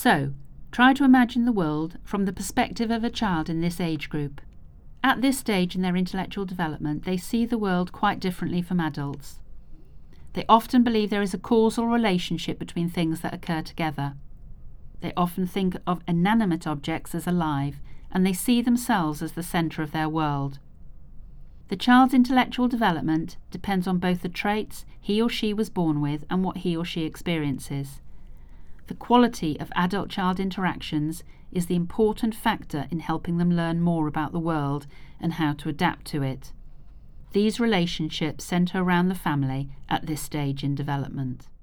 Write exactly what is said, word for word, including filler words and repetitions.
So, try to imagine the world from the perspective of a child in this age group. At this stage in their intellectual development, they see the world quite differently from adults. They often believe there is a causal relationship between things that occur together. They often think of inanimate objects as alive, and they see themselves as the centre of their world. The child's intellectual development depends on both the traits he or she was born with and what he or she experiences. The quality of adult-child interactions is the important factor in helping them learn more about the world and how to adapt to it. These relationships centre around the family at this stage in development.